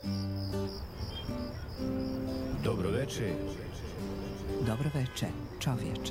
Dobro veče. Dobro veče, čovječe.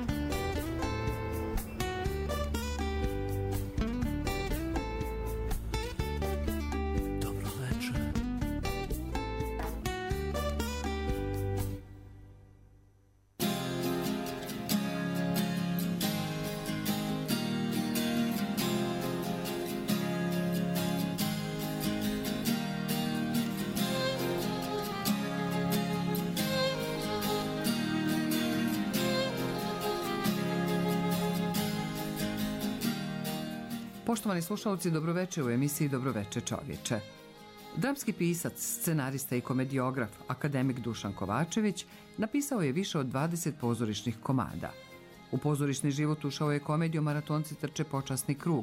Poštovani slušalci, dobroveče u emisiji Dobroveče čovječe. Dramski pisac, scenarista i komediograf, akademik Dušan Kovačević, napisao je više od 20 pozorišnih komada. U pozorišni život ušao je komediju Maratonci trče počasni krug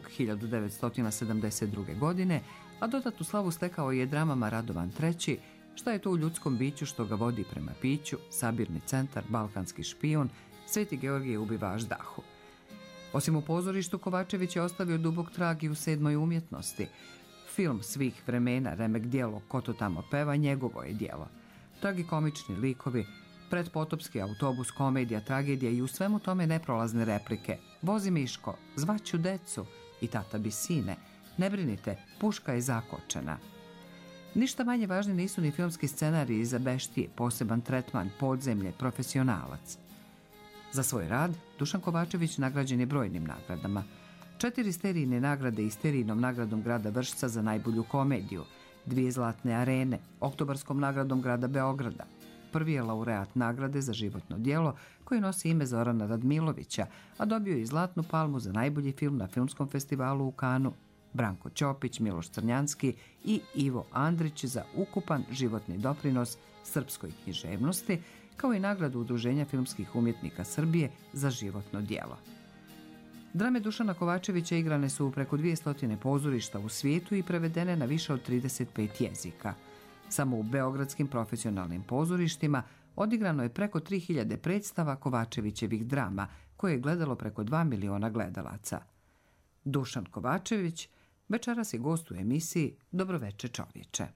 1972. godine, a dodatnu slavu stekao je dramama Radovan III, Šta je to u ljudskom biću što ga vodi prema piću, Sabirni centar, Balkanski špijun, Sveti Georgije ubivač dahu. Osim u pozorištu, Kovačević je ostavio dubok trag i u 7. umjetnosti. Film svih vremena, remek djelo Ko to tamo peva, njegovo je djelo. Tragikomični likovi, pretpotopski autobus, komedija, tragedija i u svemu tome neprolazne replike. Vozi Miško, zvaću decu i tata bi sine. Ne brinite, puška je zakočena. Ništa manje važni nisu ni filmski scenariji za beštije, poseban tretman, podzemlje, profesionalac. Za svoj rad Dušan Kovačević nagrađen je brojnim nagradama. 4 sterijine nagrade i sterijnom nagradom grada Vršca za najbolju komediju, 2 zlatne arene, oktobarskom nagradom grada Beograda. Prvi je laureat nagrade za životno djelo koji nosi ime Zorana Radmilovića, a dobio je i zlatnu palmu za najbolji film na filmskom festivalu u Kanu. Branko Ćopić, Miloš Crnjanski i Ivo Andrić za ukupan životni doprinos srpskoj književnosti, kao i nagradu Udruženja filmskih umjetnika Srbije za životno djelo. Drame Dušana Kovačevića igrane su u preko 200 pozorišta u svijetu i prevedene na više od 35 jezika. Samo u beogradskim profesionalnim pozorištima odigrano je preko 3000 predstava Kovačevićevih drama, koje je gledalo preko 2 miliona gledalaca. Dušan Kovačević večeras je gost u emisiji Dobroveče čovječe.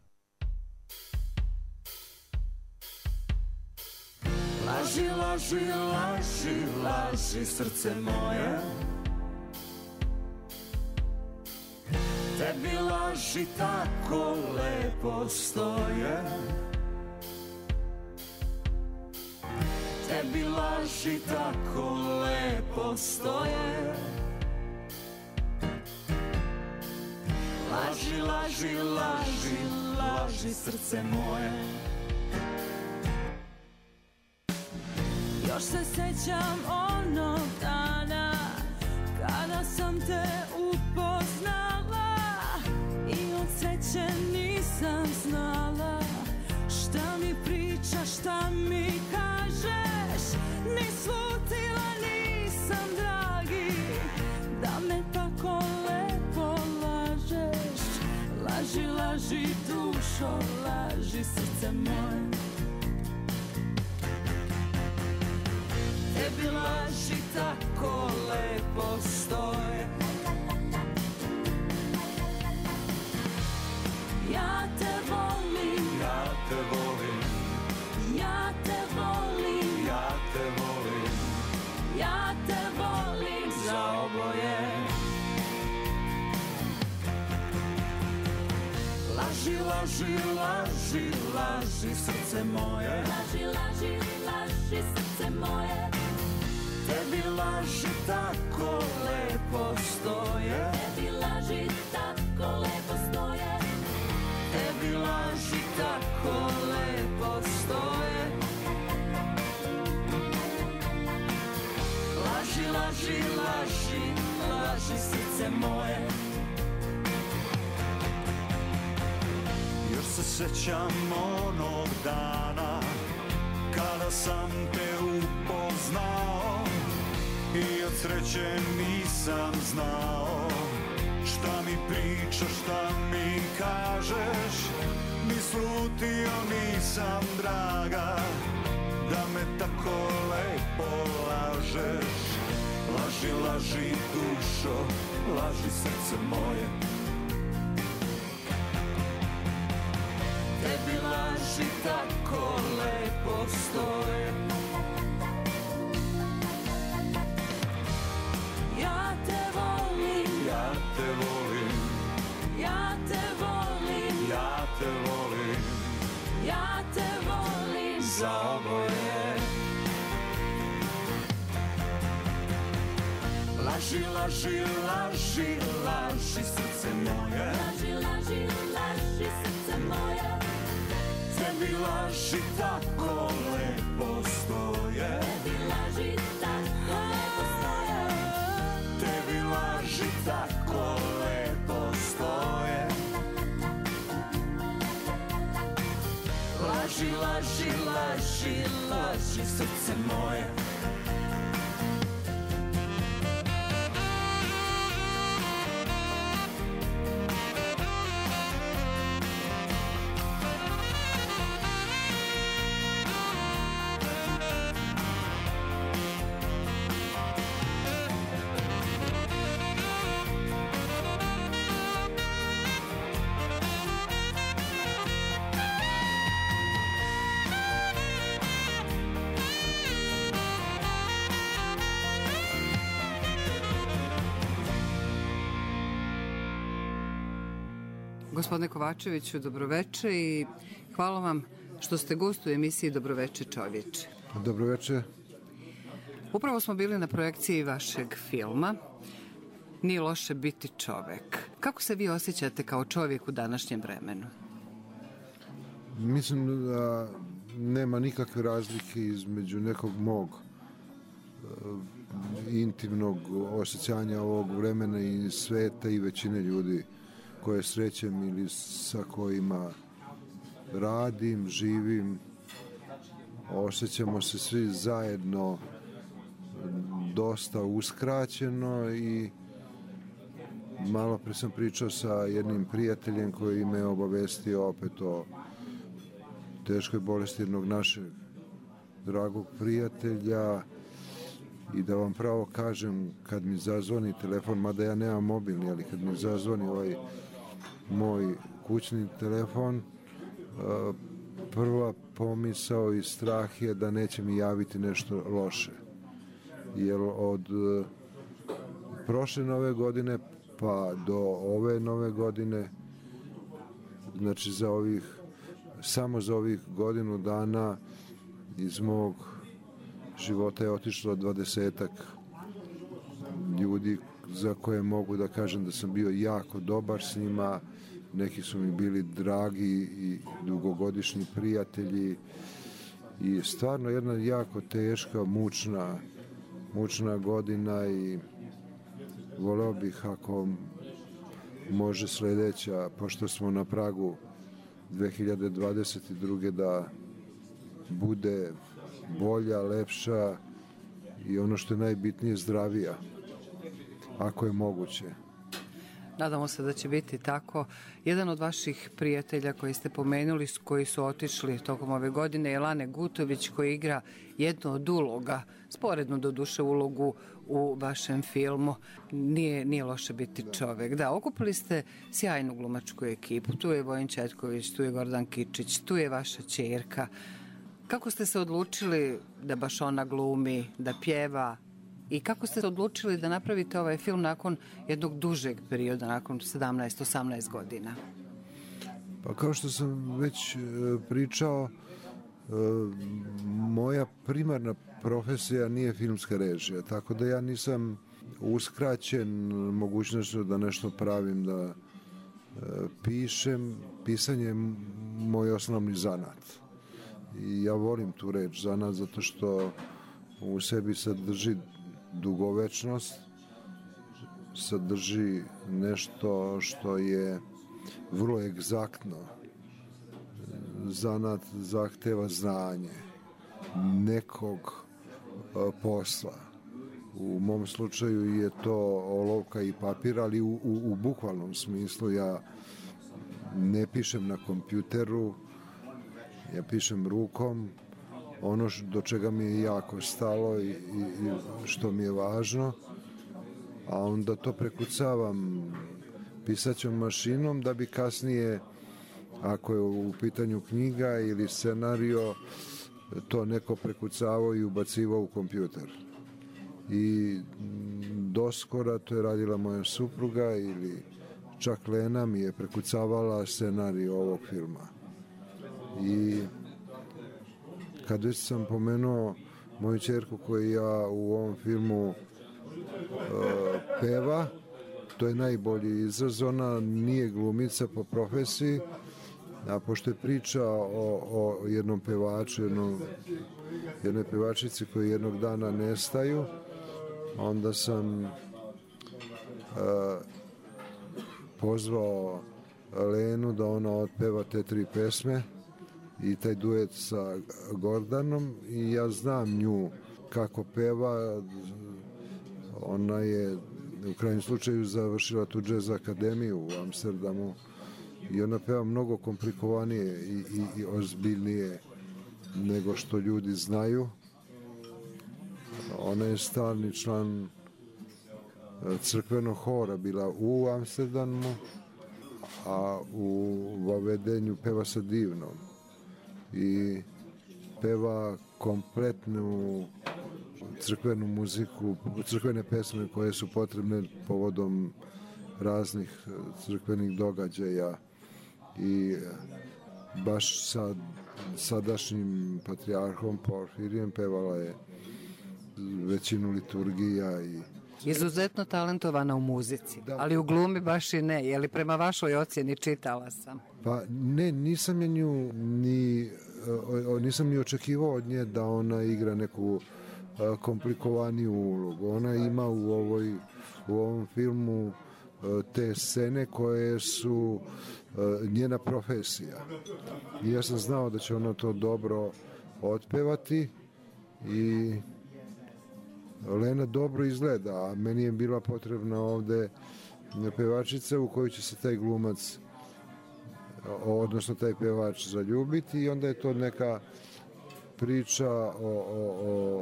Laži, laži, laži, laži, srce moje. Tebi laži tako lepo stoje. Tebi laži tako lepo stoje. Laži, laži, laži, laži, srce moje. Još se sjećam onog dana kada sam te upoznala i od sreće nisam znala šta mi pričaš, šta mi kažeš. Ni slutila nisam, dragi, da me tako lepo lažeš. Laži, laži, dušo, laži, srce moje. Tebi laži tako lepo stoje. Ja te volim, ja te volim, ja te volim, ja te volim, ja te volim za oboje. Laži, laži, laži, laži, srce moje. Laži, laži, laži, srce moje. Tebi laži tako lepo stoje. Tebi laži tako lepo stoje. Tebi laži tako lepo stoje. Laži, laži, laži, laži, srce moje. Još se sjećam onog dana kada sam te upoznao i od sreće nisam znao šta mi pričaš, šta mi kažeš. Ni slutio nisam, draga, da me tako lepo lažeš. Laži, laži, dušo, laži, srce moje. tebi laži tako lepo stoje. Ja te volim, ja te volim, ja te volim, ja te volim, ja te volim za oboje. Laži, laži, laži, laži srce moje, laži, laži, laži srce moje. tebi laži tako lepo stoje, Tebi laži tako lepo stoje. tebi laži tako lepo stoje. Laži, laži, laži, laži srce moje. Gospodine Kovačeviću, dobroveče i hvala vam što ste gost u emisiji Dobroveče čovječe. Dobroveče. Upravo smo bili na projekciji vašeg filma Nije loše biti čovek. Kako se vi osjećate kao čovjek u današnjem vremenu? Mislim da nema nikakve razlike između nekog mog intimnog osjećanja ovog vremena i sveta i većine ljudi koje srećem ili sa kojima radim, živim. Osjećamo se svi zajedno dosta uskraćeno i malo pre sam pričao sa jednim prijateljem koji me obavestio opet o teškoj bolesti jednog našeg dragog prijatelja i da vam pravo kažem, kad mi zazvoni telefon, mada ja nemam mobilni, ali kad mi zazvoni ovaj moj kućni telefon, prva pomisao i strah je da neće mi javiti nešto loše. Jer od prošle nove godine pa do ove nove godine, znači samo za ovih godinu dana iz mog života je otišlo 20-ak ljudi za koje mogu da kažem da sam bio jako dobar s njima. Neki su mi bili dragi i dugogodišnji prijatelji i stvarno jedna jako teška, mučna godina i voleo bih ako može sledeća, pošto smo na pragu 2022. da bude bolja, lepša i ono što je najbitnije zdravija, ako je moguće. Nadamo se da će biti tako. Jedan od vaših prijatelja koji ste pomenuli, koji su otišli tokom ove godine, je Lane Gutović, koji igra jednu od uloga, sporedno do duše ulogu u vašem filmu. Nije loše biti čovek. Da, okupili ste sjajnu glumačku ekipu. Tu je Vojin Četković, tu je Gordan Kičić, tu je vaša ćerka. Kako ste se odlučili da baš ona glumi, da pjeva? I kako ste odlučili da napravite ovaj film nakon jednog dužeg perioda, nakon 17-18 godina? Pa kao što sam već pričao, moja primarna profesija nije filmska režija, tako da ja nisam uskraćen mogućnošću da nešto pravim, da pišem. Pisanje je moj osnovni zanat. I ja volim tu reč zanat zato što u sebi sadrži dugovečnost, sadrži nešto što je vrlo egzaktno. Zanat zahteva znanje nekog posla. U mom slučaju je to olovka i papir, ali u bukvalnom smislu. Ja ne pišem na kompjuteru, ja pišem rukom. Ono do čega mi je jako stalo i što mi je važno, a onda to prekucavam pisaćom mašinom da bi kasnije ako je u pitanju knjiga ili scenario, to neko prekucavao i ubacivao u kompjuter. I doskora to je radila moja supruga ili čak Lena mi je prekucavala scenarij ovog filma. I kad već sam pomenuo moju ćerku koja u ovom filmu peva, to je najbolji izraz. Ona nije glumica po profesiji, a pošto je priča o jednom pevaču, jednoj pevačici koji jednog dana nestaju, onda sam pozvao Lenu da ona otpeva te 3 pesme i taj duet sa Gordanom, i ja znam nju kako peva. Ona je u krajnjem slučaju završila tu džez akademiju u Amsterdamu i ona peva mnogo komplikovanije i ozbiljnije nego što ljudi znaju. Ona je stalni član crkvenog hora bila u Amsterdamu, a u Vavedenju peva sa divnom i peva kompletnu crkvenu muziku, crkvene pesme koje su potrebne povodom raznih crkvenih događaja, i baš sa sadašnjim patrijarhom Porfirijem pevala je većinu liturgija. I Izuzetno talentovana u muzici, da, ali u glumi baš i ne. Je li prema vašoj ocjeni, čitala sam? Pa ne, nisam je nju nisam ni očekivao od nje da ona igra neku komplikovaniju ulogu. Ona ima u ovom filmu te scene koje su njena profesija. I ja sam znao da će ona to dobro otpevati i Lena dobro izgleda, a meni je bila potrebna ovde pevačica u koju će se taj glumac, odnosno taj pevač, zaljubiti, i onda je to neka priča o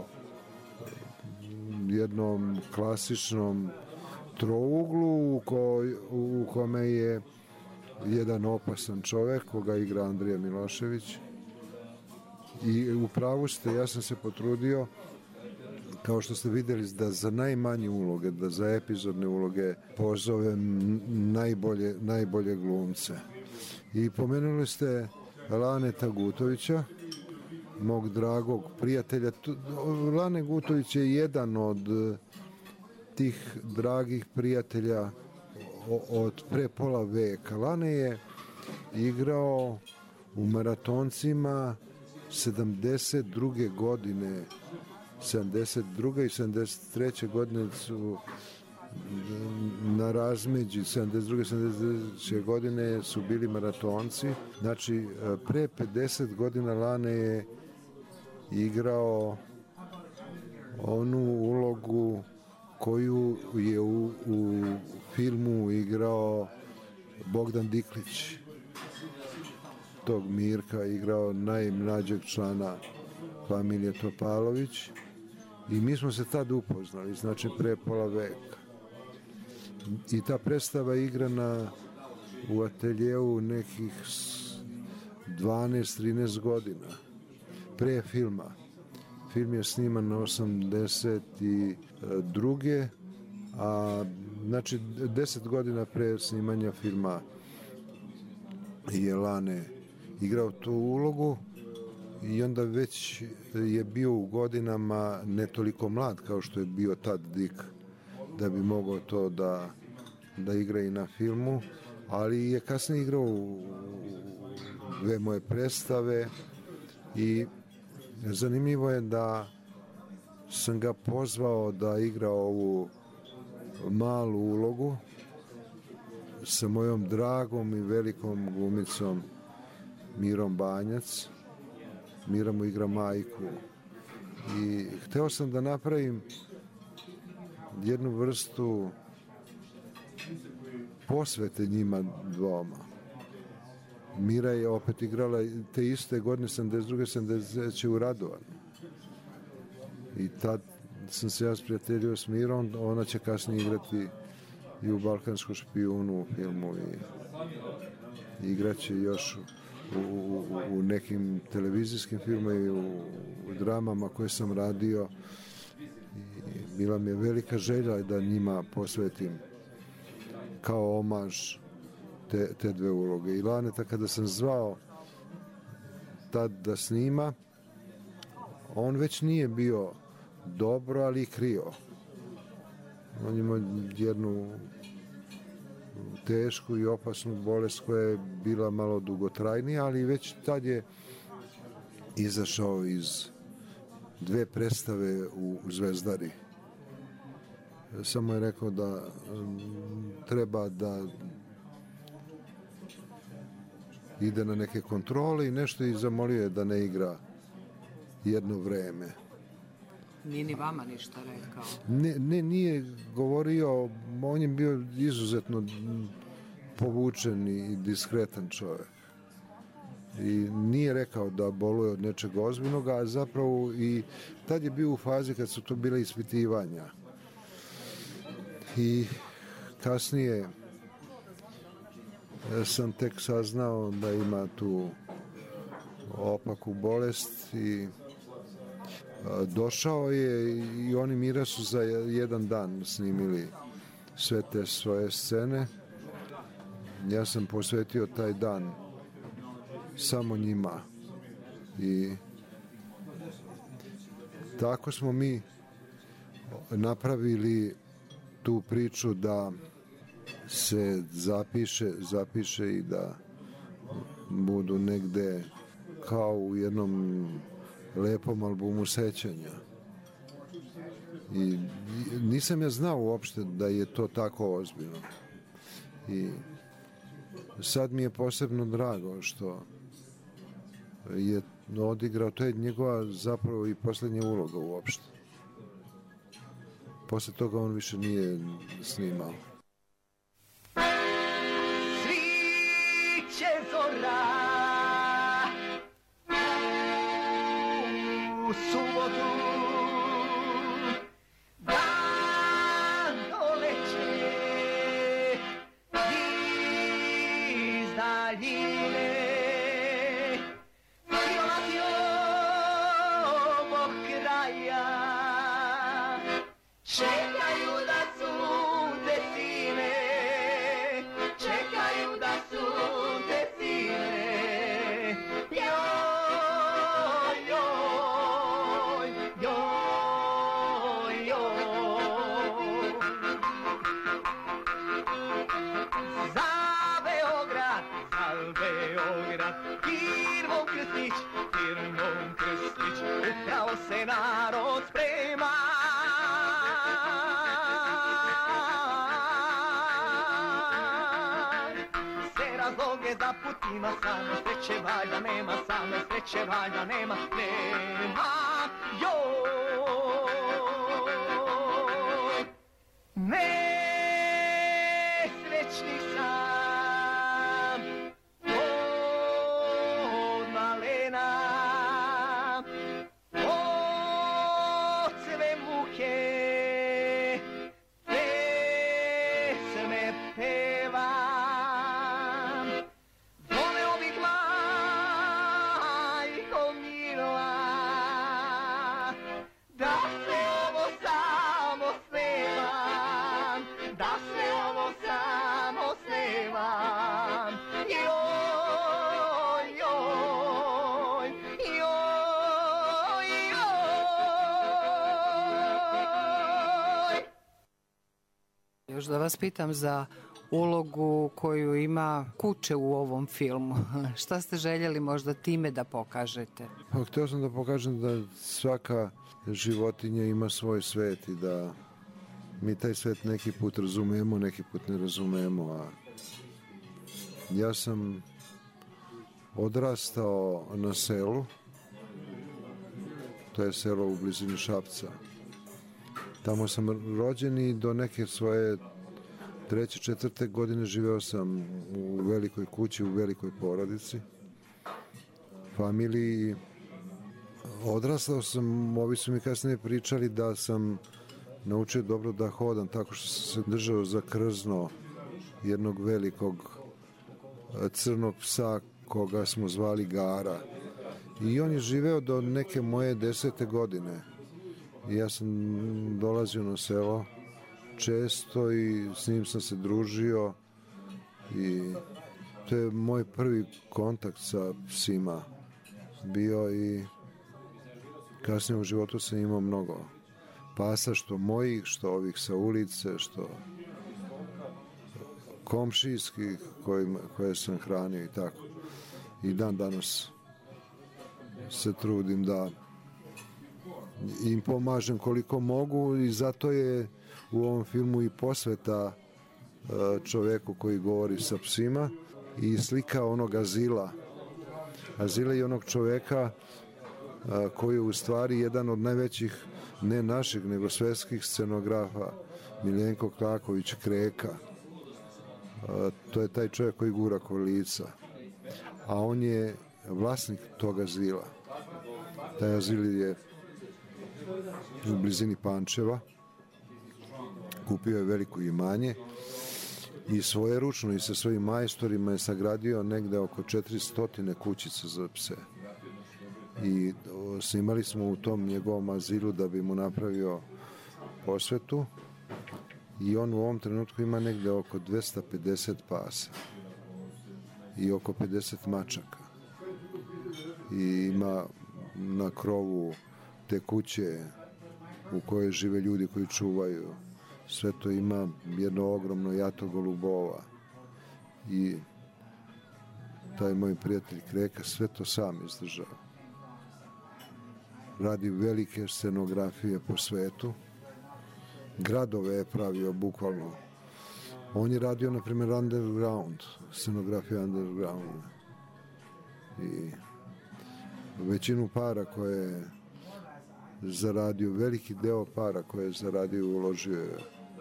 jednom klasičnom trouglu u kome je jedan opasan čovek koga igra Andrija Milošević. I u pravu ste, ja sam se potrudio, kao što ste vidjeli, da za najmanje uloge, da za epizodne uloge pozovem najbolje glumce. I pomenuli ste Laneta Gutovića, mog dragog prijatelja. Lane Gutović je jedan od tih dragih prijatelja od pre pola veka. Lane je igrao u Maratoncima 72. godine. 72. i 73. godine su na razmeđi, 72. i 73. godine su bili Maratonci. Znači, pre 50 godina Lane je igrao onu ulogu koju je u filmu igrao Bogdan Diklić. Tog Mirka igrao najmlađeg člana familije Topalović, i mi smo se tad upoznali, znači pre pola veka. I ta predstava igrana u ateljeu nekih 12-13 godina pre filma. Film je sniman na 82. a znači 10 godina pre snimanja filma je Lane igrao tu ulogu, i onda već je bio u godinama ne toliko mlad kao što je bio tad Dik, da bi mogao to da igra i na filmu, ali je kasnije igrao u dve moje predstave. I zanimljivo je da sam ga pozvao da igra ovu malu ulogu sa mojom dragom i velikom glumicom Mirom Banjac. Mira mu igra majku. I hteo sam da napravim jednu vrstu posvete njima dvoma. Mira je opet igrala te iste godine, 72. 73. u Radovanu. I tad sam se ja sprijateljio s Mirom, ona će kasnije igrati i u Balkanskom špijunu filmu i igraće još u nekim televizijskim filmima i u dramama koje sam radio. I bila mi je velika želja da njima posvetim kao omaž te dve uloge. I Laneta kada sam zvao tad da snima, on već nije bio dobro, ali i krio. On ima jednu tešku i opasnu bolest koja je bila malo dugotrajnija, ali već tad je izašao iz 2 predstave u Zvezdari. Samo je rekao da treba da ide na neke kontrole i nešto i zamolio je da ne igra jedno vreme. Nije ni vama ništa rekao. Nije govorio, on je bio izuzetno povučen i diskretan čovjek. I nije rekao da boluje od nečeg ozbiljnog, a zapravo i tad je bio u fazi kad su to bile ispitivanja. I kasnije sam tek saznao da ima tu opaku bolest i došao je i oni Mira su za jedan dan snimili sve te svoje scene. Ja sam posvetio taj dan samo njima i tako smo mi napravili tu priču da se zapiše i da budu negde kao u jednom lepom albumu sećanja. I nisam ja znao uopšte da je to tako ozbiljno. I sad mi je posebno drago što je odigrao, to je njegova zapravo i posljednja uloga uopšte. Posle toga on više nije snimao. Sviće zora u subotu, dan doleće iz daljine, silazio ovog kraja, čekaju da sunce sine, čekaju da sunce sine. Joj, joj, joj, joj. Za Beograd, firmom Krstić, upravo se narod sprema. Razloge za putima, samo sreće valjda nema, samo sreće valjda nema, joj. Nesrećni sam od malena, od sve muke pesme pevam. Još da vas pitam za ulogu koju ima kuće u ovom filmu. Šta ste željeli možda time da pokažete? Pa, htio sam da pokažem da svaka životinja ima svoj svet i da mi taj svet neki put razumemo, neki put ne razumemo. A ja sam odrastao na selu, to je selo u blizini Šapca. Tamo sam rođen i do neke svoje 3. 4. godine živeo sam u velikoj kući, u velikoj porodici, familiji. Odrastao sam, ovi su mi kasnije pričali da sam naučio dobro da hodam tako što sam se držao za krzno jednog velikog crnog psa koga smo zvali Gara. I on je živeo do neke moje 10. godine. I ja sam dolazio na selo često i s njim sam se družio i to je moj prvi kontakt sa psima bio i kasnije u životu sam imao mnogo pasa, što mojih, što ovih sa ulice, što komšijskih koje sam hranio i tako. I dan danas se trudim da im pomažem koliko mogu i zato je u ovom filmu i posveta čoveku koji govori sa psima i slika onog azila i onog čoveka koji je u stvari jedan od najvećih, ne naših, nego svetskih scenografa, Miljenko Klaković Kreka. To je taj čovjek koji gura kolica. A on je vlasnik tog azila. Taj azil je u blizini Pančeva. Kupio je veliko imanje i svojeručno i sa svojim majstorima je sagradio negde oko 400 kućica za pse. I snimali smo u tom njegovom azilu da bi mu napravio posvetu i on u ovom trenutku ima negde oko 250 pasa i oko 50 mačaka i ima na krovu te kuće u kojoj žive ljudi koji čuvaju. Sve to ima jedno ogromno jato golubova i taj moj prijatelj Kreka sve to sam izdržao. Radi velike scenografije po svetu. Gradove je pravio bukvalno. On je radio, na primjer, underground, scenografiju underground. I većinu para koje je zaradio, veliki deo para koje je zaradio, uložio je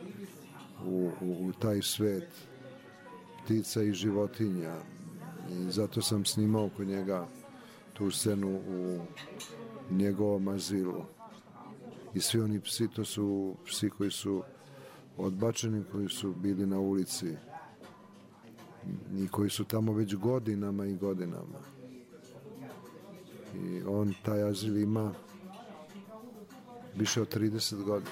u taj svet ptica i životinja. I zato sam snimao kod njega tu scenu u njegovom azilu. I svi oni psi, to su psi koji su odbačeni, koji su bili na ulici i koji su tamo već godinama i godinama. I on taj azil ima više od 30 godina.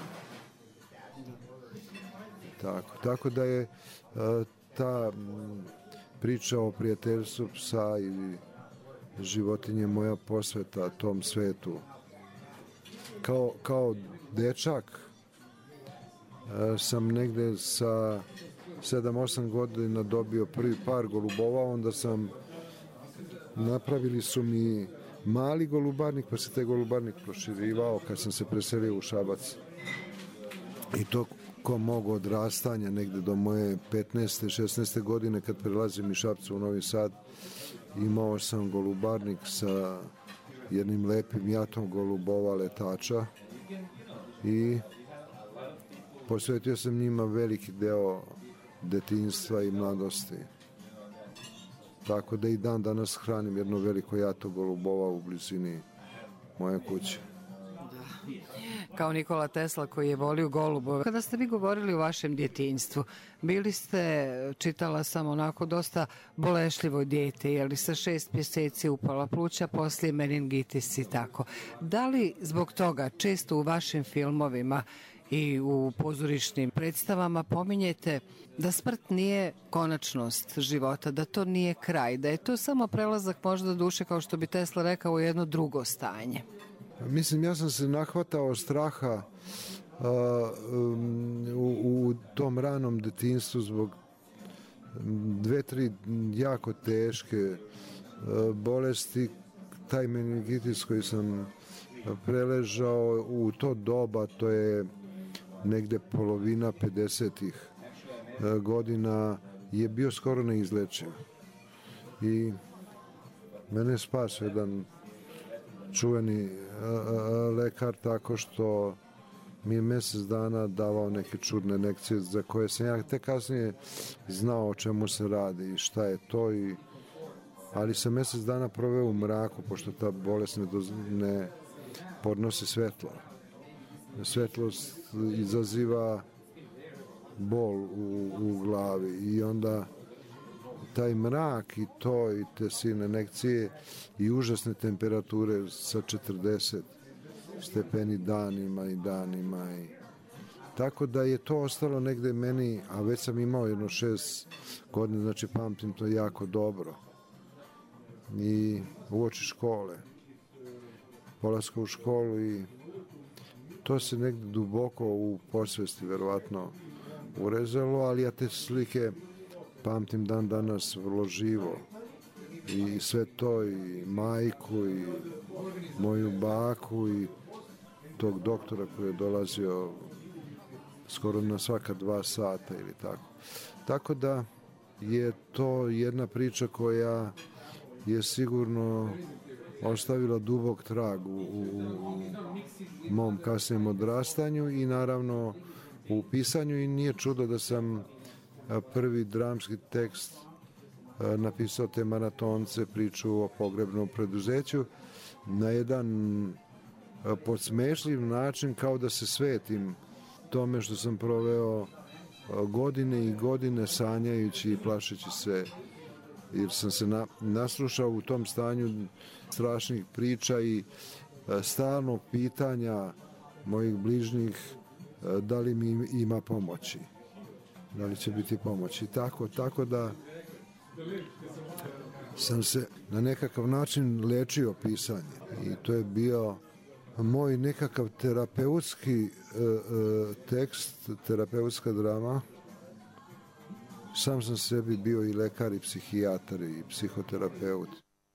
Tako da je ta priča o prijateljstvu psa i životinje moja posveta tom svetu. Kao dečak sam negde sa 7-8 godina dobio prvi par golubova, onda napravili su mi mali golubarnik, pa se taj golubarnik proširivao kad sam se preselio u Šabac. I to ko mogu odrastanja negde do moje 15. 16. godine kad prelazim iz Šapca u Novi Sad, imao sam golubarnik sa jednim lepim jatom golubova letača i posvetio sam njima veliki deo detinjstva i mladosti. Tako da i dan danas hranim jedno veliko jato golubova u blizini moje kuće. Kao Nikola Tesla koji je volio golubove. Kada ste vi govorili o vašem djetinjstvu, bili ste, čitala sam, onako dosta bolešljivo dijete, je li sa 6 mjeseci upala pluća, poslije meningitis i tako. Da li zbog toga često u vašim filmovima i u pozorišnim predstavama pominjete da smrt nije konačnost života, da to nije kraj, da je to samo prelazak možda duše, kao što bi Tesla rekao, u jedno drugo stanje? Mislim, ja sam se nahvatao straha u tom ranom detinjstvu zbog 2-3 jako teške bolesti. Taj meningitis koji sam preležao u to doba, to je negde polovina 50-ih godina, je bio skoro neizlečiv. I mene je spasio jedan čuveni lekar tako što mi je mjesec dana davao neke čudne lekcije za koje sam ja tek kasnije znao o čemu se radi i šta je to, ali sam mjesec dana proveo u mraku pošto ta bolest ne podnosi svetlo. Svetlost izaziva bol u glavi i onda taj mrak i to i te silne injekcije i užasne temperature sa 40 stepeni danima i tako da je to ostalo negde meni, a već sam imao jedno 6 godina, znači pamtim to jako dobro. I uoči škole, polaska u školu i to se negde duboko u podsvesti verovatno urezalo, ali ja te slike pamtim dan danas vrlo živo. I sve to, i majku, i moju baku, i tog doktora koji je dolazio skoro na svaka 2 sata ili tako. Tako da je to jedna priča koja je sigurno ostavila dubok trag u mom kasnijem odrastanju i naravno u pisanju i nije čudo da sam prvi dramski tekst napisao te Maratonce, priču o pogrebnom preduzeću, na jedan podsmešljiv način, kao da se svetim tome što sam proveo godine i godine sanjajući i plašeći se, jer sam se naslušao u tom stanju strašnih priča i stalnog pitanja mojih bližnjih da li mi ima pomoći, da li će biti pomoći. Tako da sam se na nekakav način lečio pisanje i to je bio moj nekakav terapeutski tekst, terapeutska drama. Sam sam sebi bio i lekar i psihijatar i psihoterapeut.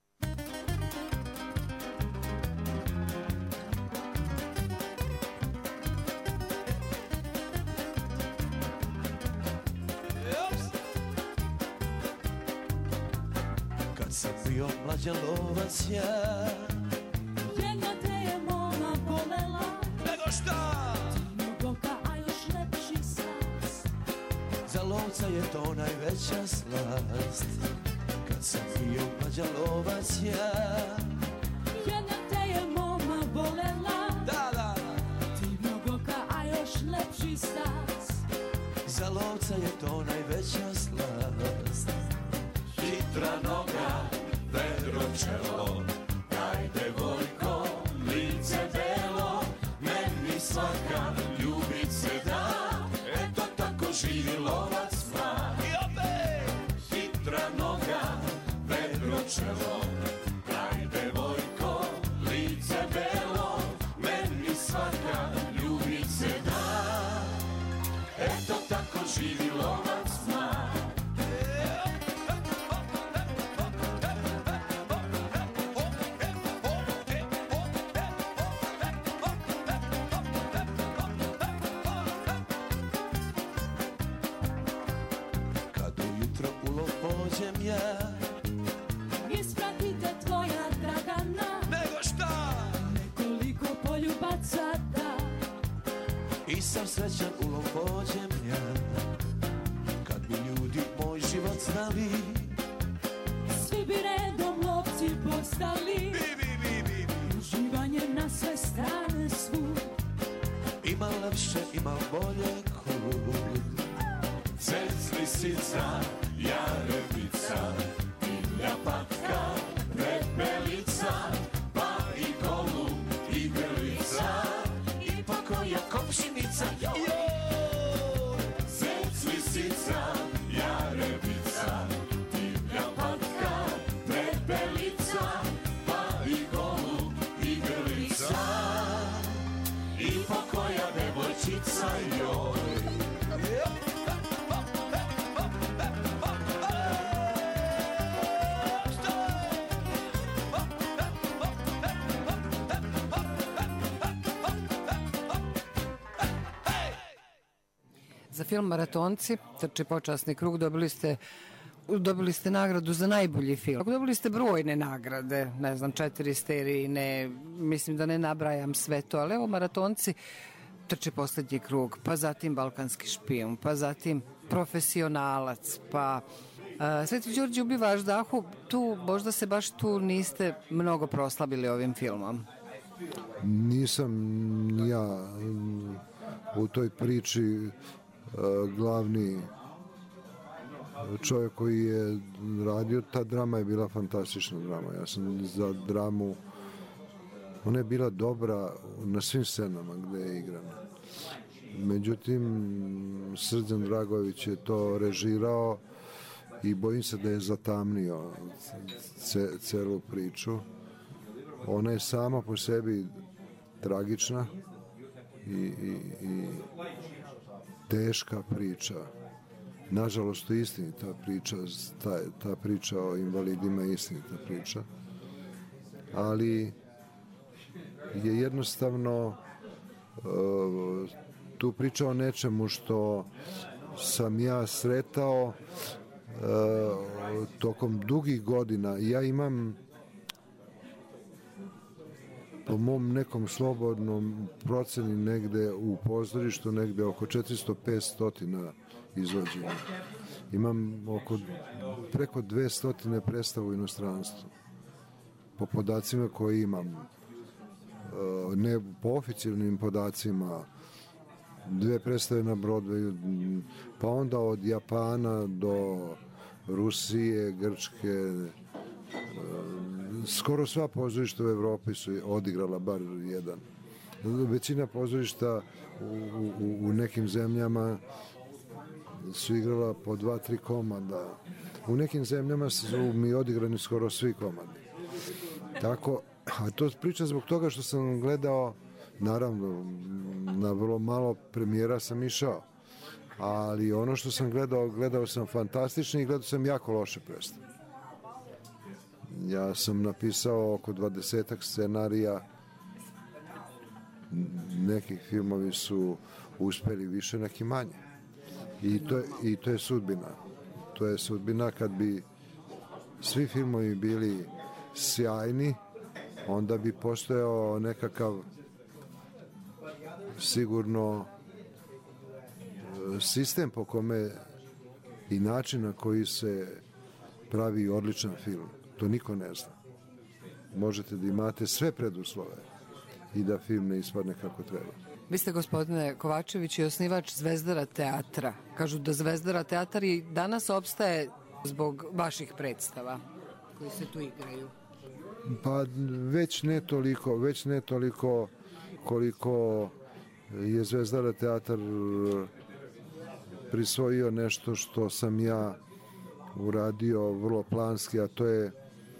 Kad sam bio mlađa lovac ja, Jedna te je moma bolela, nego šta? duboka, a još lepši slas. Za lovca je to najveća slast. Kad sam bio mlađa lovac ja, Jedna te je moma bolela, da, duboka, a još lepši slas. za lovca je to najveća slast. Hitra noga, vedro čelo, daj devojko, lice belo, meni svaka ljubice da, eto tako živi lovac mlad. I opet! Hitra noga, vedro čelo, daj devojko, lice belo, meni svaka ljubice da, eto tako živi lovac mlad. Kad ujutro u lov pođem ja, Ispratite tvoja Dragana, nego šta? nekoliko poljubaca da. I sam srećan u lov pođem ja. Kad bi ljudi moj život znali, Svi bi redom lovci postali, uživanje na sve strane svud. ima lepše, ima bolje kud. Cec, lisica, jarebica, divlja patka, prepelica, pa i golub, i grlica, i pa koja kopšinica. Cec, lisica, jarebica, divlja patka, prepelica, pa i golub, i grlica, i pa koja devojčica joj. Za film Maratonci, Trči počasni krug, dobili ste nagradu za najbolji film. Dobili ste brojne nagrade, ne znam, 4 sterijine, mislim da ne nabrajam sve to, ali evo Maratonci, Trči poslednji krug, pa zatim Balkanski špijun, pa zatim Profesionalac, pa Sveti Đurđe ubiva Aždahu, tu možda se baš tu niste mnogo proslavili ovim filmom. Nisam ja u toj priči glavni čovjek koji je radio, ta drama je bila fantastična drama. Ja sam za dramu, ona je bila dobra na svim scenama gdje je igrana. Međutim, Srđan Dragović je to režirao i bojim se da je zatamnio celu priču. Ona je sama po sebi tragična i teška priča. Nažalost, je istinita priča, ta priča o invalidima je istinita priča. Ali je jednostavno tu priča o nečemu što sam ja sretao tokom dugih godina. Ja imam po mom nekom slobodnom proceni negde u pozorištu negde oko 400-500 izvođenja. Imam preko 200 predstava u inostranstvu. Po podacima koje imam, ne po oficijalnim podacima, 2 predstave na Broadwayu, pa onda od Japana do Rusije, Grčke, skoro sva pozorišta u Evropi su odigrala bar jedan. Većina pozorišta u nekim zemljama su igrala po 2-3 komada. U nekim zemljama su mi odigrani skoro svi komadi. Tako, a to priča zbog toga što sam gledao, naravno, na vrlo malo premijera sam išao, ali ono što sam gledao sam fantastični i gledao sam jako loše predstave. Ja sam napisao oko 20 scenarija, nekih filmovi su uspeli više, neki manje. I to je sudbina. To je sudbina kad bi svi filmovi bili sjajni, onda bi postojao nekakav sigurno sistem po kome i način na koji se pravi odličan film. To niko ne zna. Možete da imate sve preduslove i da film ne ispadne kako treba. Vi ste, gospodine Kovačević, i osnivač Zvezdara teatra. Kažu da Zvezdara teatar i danas opstaje zbog vaših predstava koji se tu igraju. Pa već ne toliko koliko je Zvezdara teatar prisvojio nešto što sam ja uradio vrlo planski, a to je,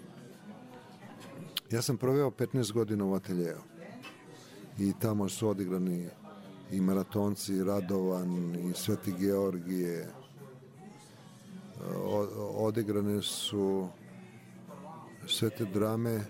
ja sam proveo 15 godina u ateljeu i tamo su odigrani i Maratonci, i Radovan, i Sveti Georgije, odigrane su sve te drame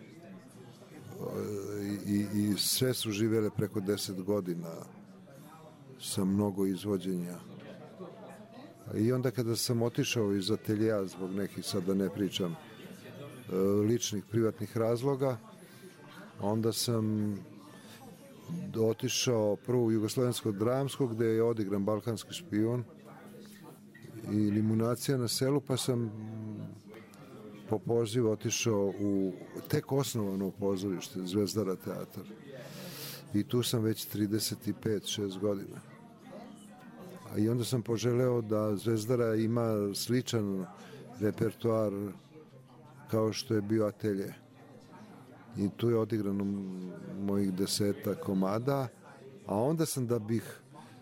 i sve su živele preko 10 godina sa mnogo izvođenja. I onda kada sam otišao iz ateljeja zbog nekih, sad da ne pričam, ličnih, privatnih razloga, onda sam otišao prvo u Jugoslovensko dramsko gde je odigran Balkanski špijun i Limunacija na selu, pa sam po pozivu otišao u tek osnovano pozorište Zvezdara teatar. I tu sam već 35-6 godina. I onda sam poželeo da Zvezdara ima sličan repertoar kao što je bio atelje. I tu je odigrano mojih 10 komada, a onda sam, da bih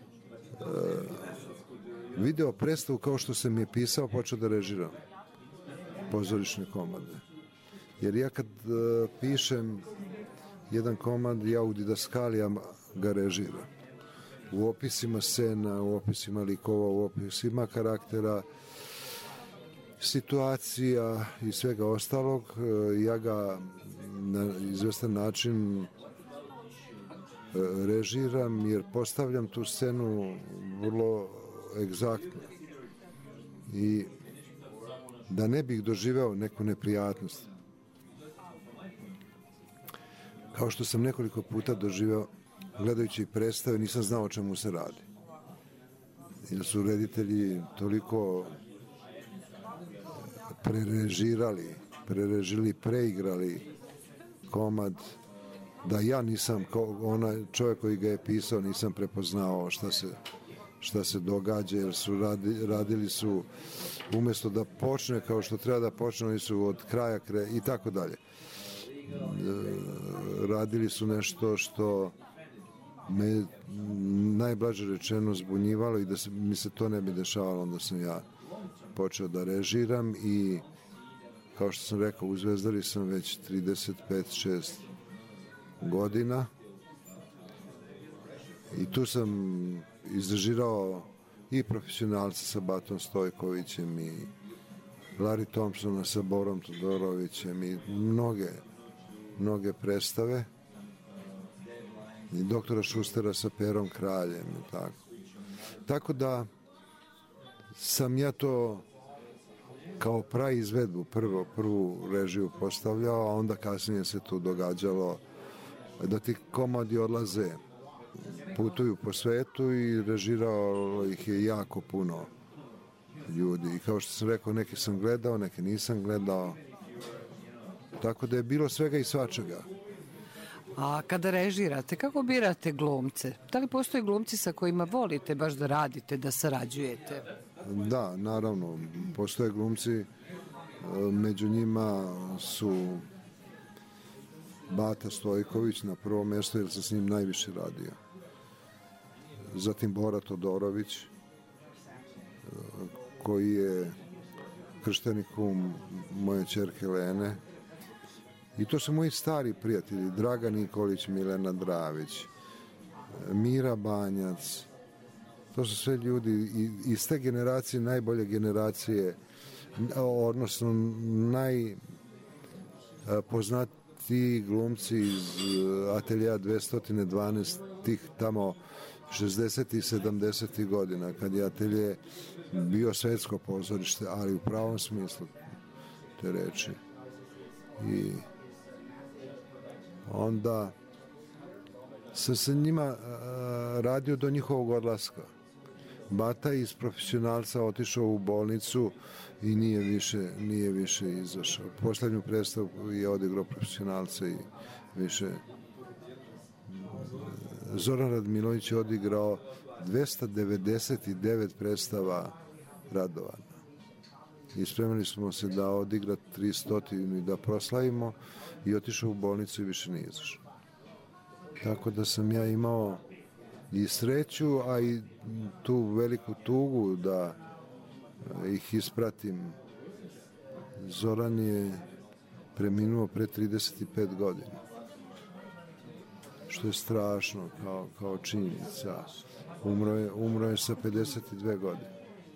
video predstavu kao što sam je pisao, počeo da režiram pozorišne komade. Jer ja kad pišem jedan komad, ja u didaskalijama ga režiram. U opisima scena, u opisima likova, u opisima karaktera, situacija i svega ostalog, ja ga na izvestan način režiram jer postavljam tu scenu vrlo egzaktno. I da ne bih doživeo neku neprijatnost. Kao što sam nekoliko puta doživeo gledajući predstave, nisam znao o čemu se radi. Jer su reditelji toliko preigrali komad da ja nisam, kao onaj čovjek koji ga je pisao, nisam prepoznao šta se događa, jer su radili su umjesto da počne kao što treba da počne, oni su od kraja i tako dalje. Radili su nešto što me najblaže rečeno zbunjivalo i da mi se to ne bi dešavalo, onda sam ja počeo da režiram i kao što sam rekao, u Zvezdari sam već 35-6 godina i tu sam izrežirao i profesionalce sa Batom Stojkovićem i Larry Thompsona sa Borom Todorovićem i mnoge predstave i doktora Šustera sa Perom Kraljem i tako da sam ja to kao praizvedbu prvu režiju postavljao, a onda kasnije se tu događalo da ti komadi odlaze, putuju po svetu i režirao ih je jako puno ljudi. I kao što sam rekao, neke sam gledao, neke nisam gledao. Tako da je bilo svega i svačega. A kada režirate, kako birate glumce? Da li postoje glumci sa kojima volite baš da radite, da sarađujete? Da, naravno, postoje glumci, među njima su Bata Stojković na prvo mjesto, jer sam s njim najviše radio. Zatim Bora Todorović, koji je kršteni kum moje ćerke Lene. I to su moji stari prijatelji, Dragan Nikolić, Milena Dravić, Mira Banjac. To su sve ljudi iz te generacije, najbolje generacije, odnosno najpoznatiji glumci iz ateljea 212 tih tamo 60. i 70. godina, kad je atelje bio svetsko pozorište, ali u pravom smislu te reči. I onda sam sa njima radio do njihovog odlaska. Bata iz profesionalca otišao u bolnicu i nije više izašao. Poslednju predstavu je odigrao profesionalca i više. Zoran Radmilović je odigrao 299 predstava Radovana. I spremili smo se da odigra 300 i da proslavimo i otišao u bolnicu i više nije izašao. Tako da sam ja imao i sreću, a i tu veliku tugu da ih ispratim. Zoran je preminuo pre 35 godina. Što je strašno kao činjenica. Umro je sa 52 godine.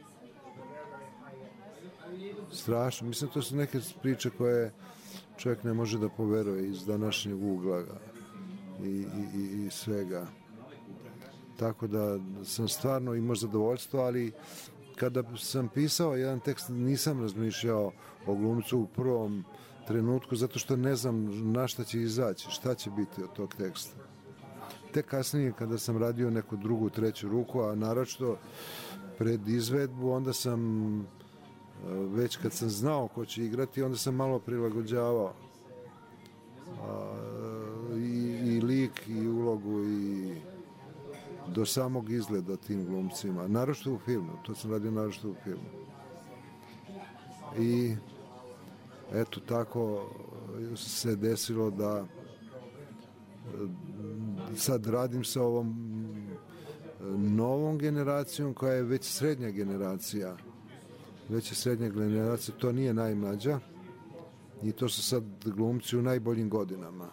Strašno. Mislim, to su neke priče koje čovjek ne može da poveruje iz današnjeg ugla i svega. Tako da sam stvarno imao zadovoljstvo, ali kada sam pisao jedan tekst nisam razmišljao o glumcu u prvom trenutku, zato što ne znam na šta će izaći, šta će biti od tog teksta. Tek kasnije kada sam radio neku drugu, treću ruku, a naročito pred izvedbu, onda sam već kad sam znao ko će igrati, onda sam malo prilagođavao i lik i ulogu i do samog izgleda tim glumcima. Naročito u filmu, to sam radio naročito u filmu. I eto tako se desilo da sad radim sa ovom novom generacijom koja je već srednja generacija. Već je srednja generacija, to nije najmlađa i to su sad glumci u najboljim godinama.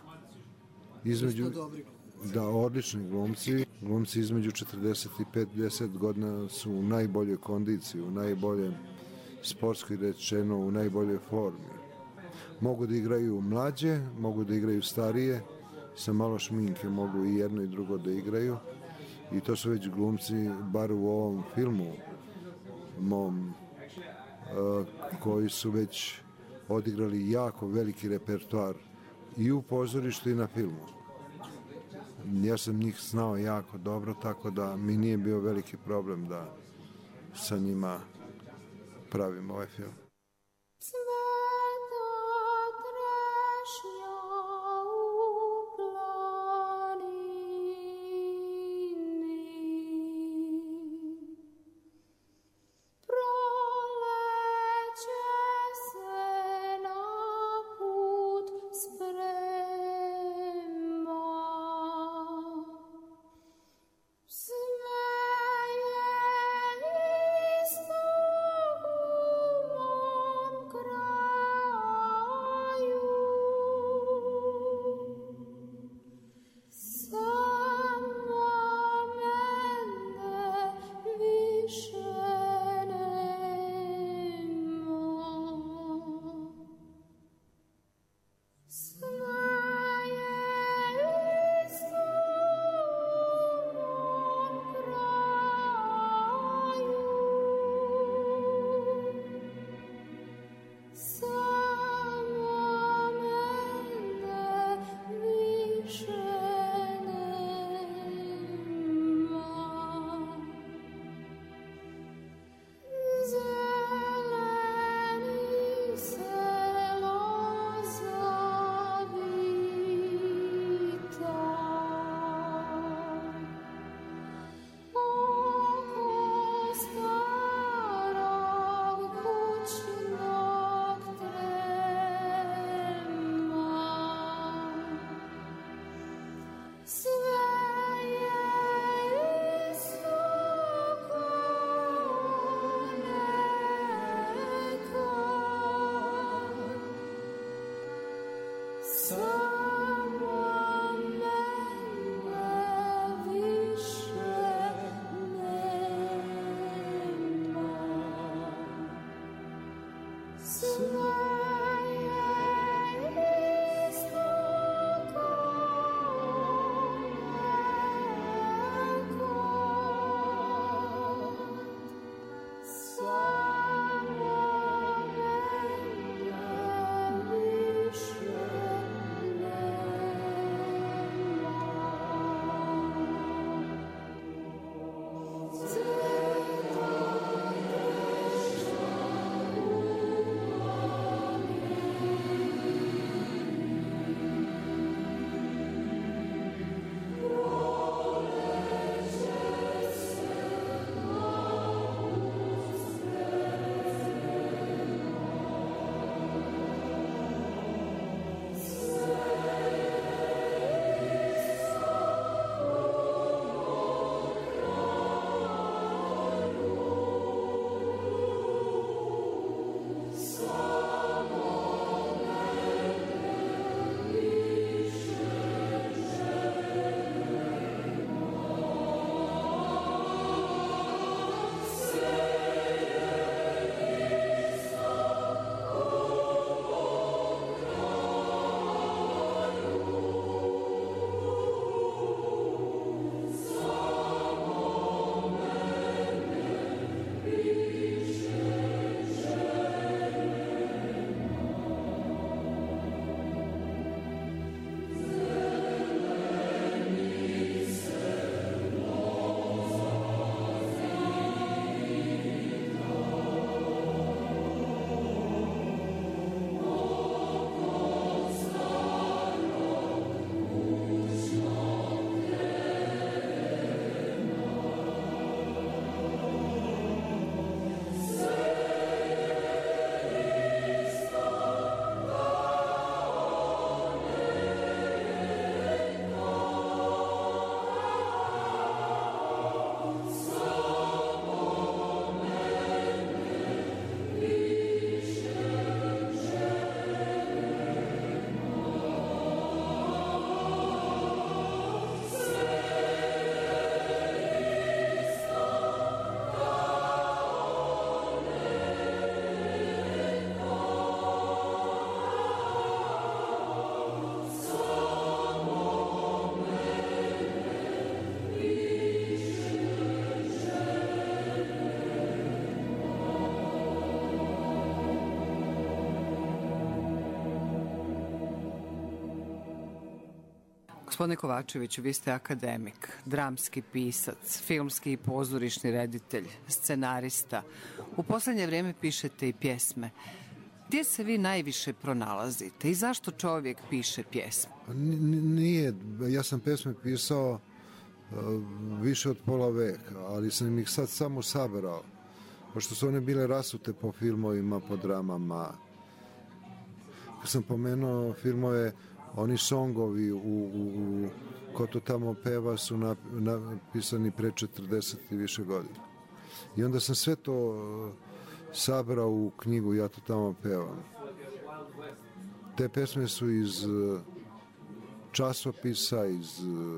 Da, odlični glumci. Glumci između 45-10 godina su u najboljoj kondiciji, u najboljem sportski rečeno, u najboljoj formi. Mogu da igraju mlađe, mogu da igraju starije, sa malo šminke mogu i jedno i drugo da igraju. I to su već glumci, bar u ovom filmu mom, koji su već odigrali jako veliki repertoar i u pozorištu i na filmu. Ja sam njih znao jako dobro, tako da mi nije bio veliki problem da sa njima pravim ovaj film. Sveta trešnja u Gospodine Kovačeviću, vi ste akademik, dramski pisac, filmski i pozorišni reditelj, scenarista. U poslednje vreme pišete i pjesme. Gdje se vi najviše pronalazite i zašto čovjek piše pjesmu? Nije, ja sam pesme pisao više od pola veka, ali sam ih sad samo saberao, pošto su one bile rasute po filmovima, po dramama. Kad sam pomenuo filmove, oni songovi ko to tamo peva su napisani pre 40 i više godina. I onda sam sve to sabrao u knjigu Ja to tamo pevam. Te pesme su iz časopisa, iz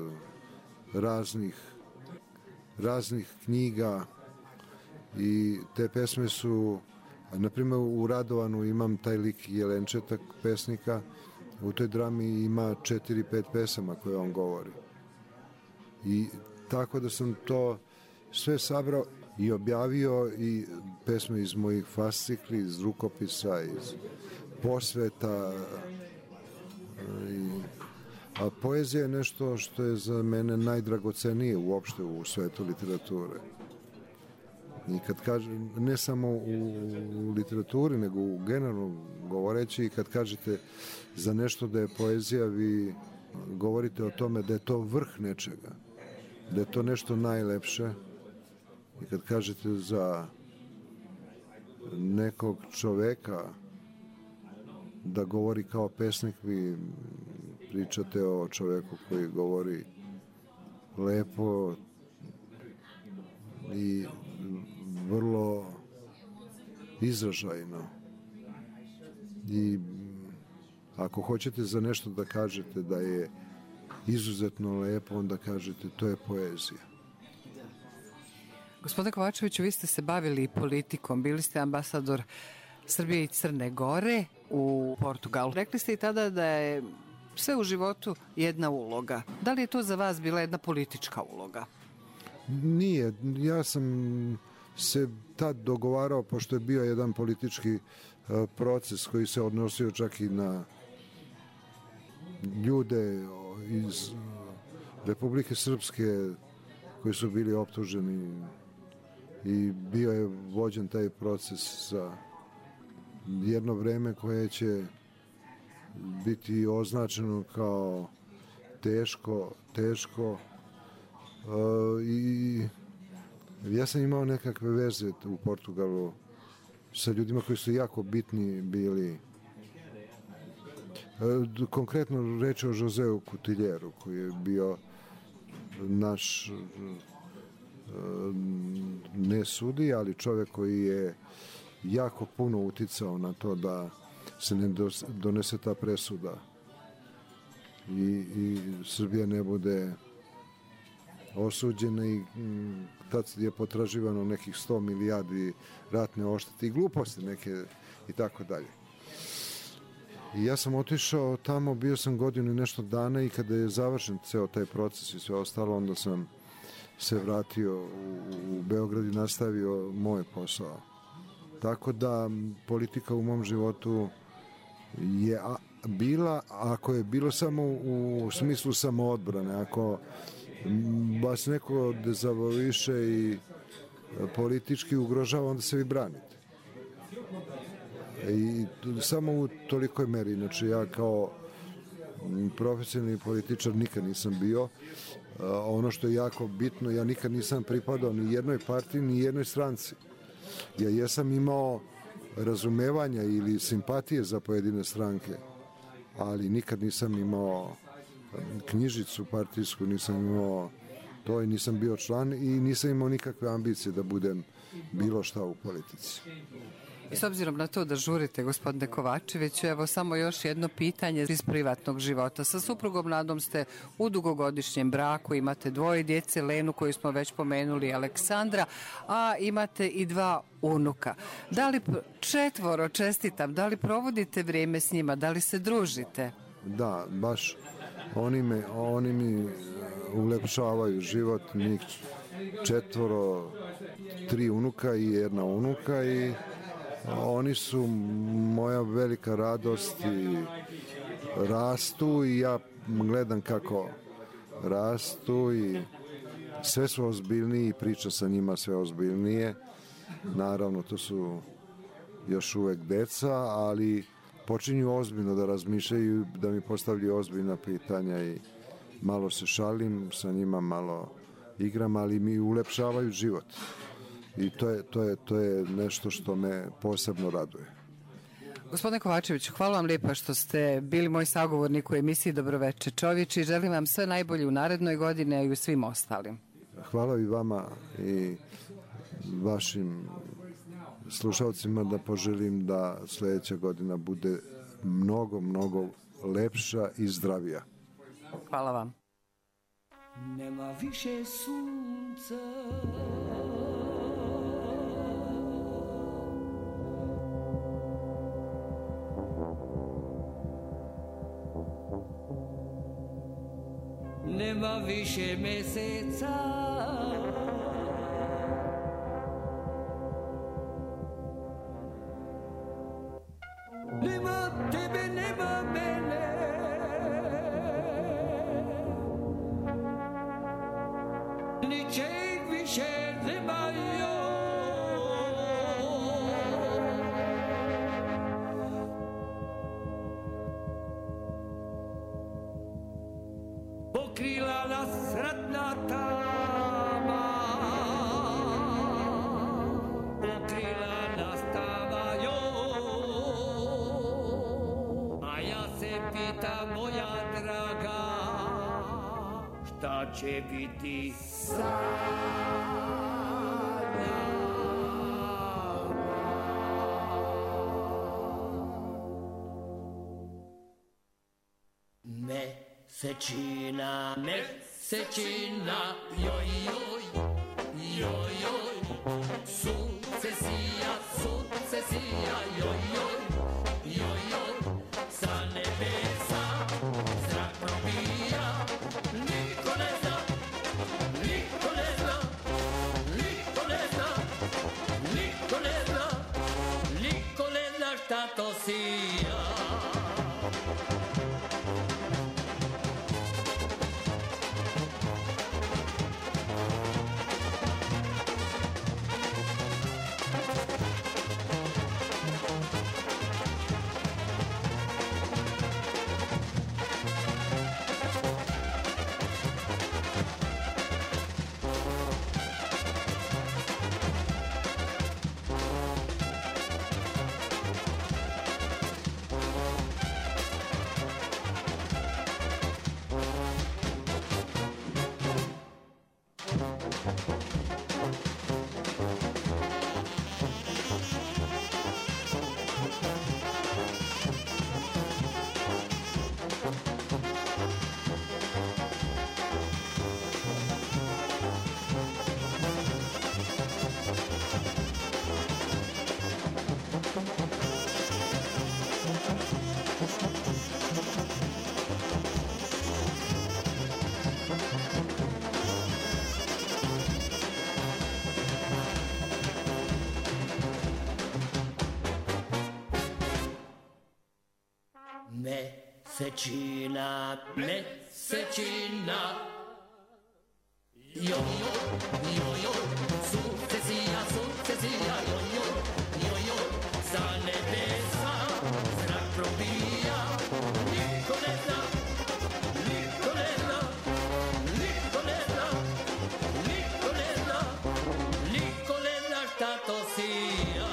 raznih knjiga i te pesme su, na primjer u Radovanu imam taj lik Jelenčeta, pesnika. U toj drami ima 4-5 pesama koje on govori. I tako da sam to sve sabrao i objavio i pesme iz mojih fascikli, iz rukopisa, iz posveta. A poezija je nešto što je za mene najdragocenije uopšte u svetu literature. I kad kažem, ne samo u literaturi, nego u generalno govoreći, kad kažete za nešto da je poezija, vi govorite o tome da je to vrh nečega, da je to nešto najlepše. I kad kažete za nekog čoveka da govori kao pesnik, vi pričate o čoveku koji govori lepo i vrlo izražajno. I ako hoćete za nešto da kažete da je izuzetno lepo, onda kažete to je poezija. Gospodine Kovačeviću, vi ste se bavili politikom, bili ste ambasador Srbije i Crne Gore u Portugalu. Rekli ste i tada da je sve u životu jedna uloga. Da li je to za vas bila jedna politička uloga? Nije. Ja sam se tad dogovarao, pošto je bio jedan politički proces koji se odnosio čak i na ljude iz Republike Srpske koji su bili optuženi, i bio je vođen taj proces za jedno vreme koje će biti označeno kao teško i ja sam imao nekakve veze u Portugalu sa ljudima koji su jako bitni bili. Konkretno reč o Joseu Kutiljeru, koji je bio naš ne sudi, ali čovjek koji je jako puno uticao na to da se ne donese ta presuda i Srbija ne bude osuđena, i tad je potraživano nekih 100 milijardi ratne oštete i gluposti neke i tako dalje. I ja sam otišao tamo, bio sam godinu i nešto dana, i kada je završen ceo taj proces i sve ostalo, onda sam se vratio u Beograd i nastavio moj posao. Tako da politika u mom životu je bila, ako je bilo samo u smislu samoodbrane, ako vas neko dezavouiše i politički ugrožava, onda se vi branite. I samo u tolikoj meri. Znači, ja kao profesionalni političar nikad nisam bio. Ono što je jako bitno, ja nikad nisam pripadao ni jednoj partiji, ni jednoj stranci. Ja jesam imao razumevanja ili simpatije za pojedine stranke, ali nikad nisam imao knjižicu partijsku, nisam imao to i nisam bio član i nisam imao nikakve ambicije da budem bilo šta u politici. I s obzirom na to da žurite, gospodine Kovačeviću, evo samo još jedno pitanje iz privatnog života. Sa suprugom Nadom ste u dugogodišnjem braku, imate 2 djece, Lenu koju smo već pomenuli, Aleksandra, a imate i 2 unuka. Da li 4, čestitam, da li provodite vrijeme s njima, da li se družite? Da, baš oni mi ulepšavaju život, njih 4, 3 unuka i 1 unuka, i oni su moja velika radost i rastu, i ja gledam kako rastu i sve su ozbiljniji i priča sa njima sve ozbiljnije. Naravno, to su još uvek deca, ali počinju ozbiljno da razmišljaju, da mi postavljaju ozbiljna pitanja i malo se šalim sa njima, malo igram, ali mi ulepšavaju život. I to je nešto što me posebno raduje. Gospodine Kovačeviću, hvala vam lijepa što ste bili moj sagovornik u emisiji Dobroveče čovječe i želim vam sve najbolje u narednoj godini, a i u svim ostalim. Hvala i vama i vašim slušalcima, da poželim da sljedeća godina bude mnogo, mnogo lepša i zdravija. Hvala vam. Nema više sunca, nema više meseca, nema tebe, nema mene, ničeg više nema joj. Pokrila nas ratna tama, pokrila nas tama joj. A ja se pitam, moja draga, šta će biti sa Mesečina, mesečina, joj, joj, joj, joj, sunce sija, joj, joj, joj, joj, sa nebesa zrak probija. Niko ne zna, niko ne zna, niko ne zna, niko ne zna, niko ne zna šta to sija. Mesečina, mesečina, joj, joj, joj, sunce sija, joj, joj, joj, sa nebesa zrak probija. Niko ne zna, niko ne zna, niko ne zna, niko ne zna, niko ne zna šta to sija.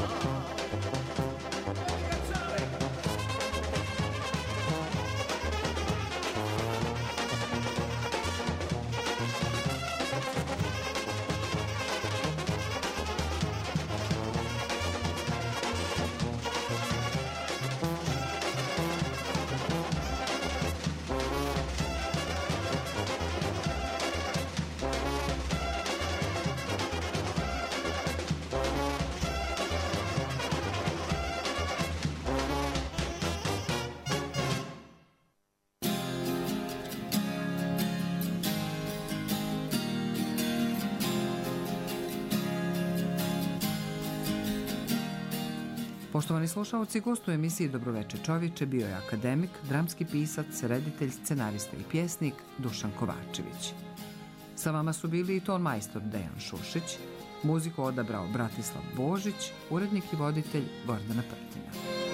Poštovani slušalci, gost u emisiji Dobroveče čovječe bio je akademik, dramski pisac, reditelj, scenarista i pjesnik Dušan Kovačević. Sa vama su bili i ton majstor Dejan Šušić, muziku odabrao Bratislav Božić, urednik i voditelj Gordana Prtina.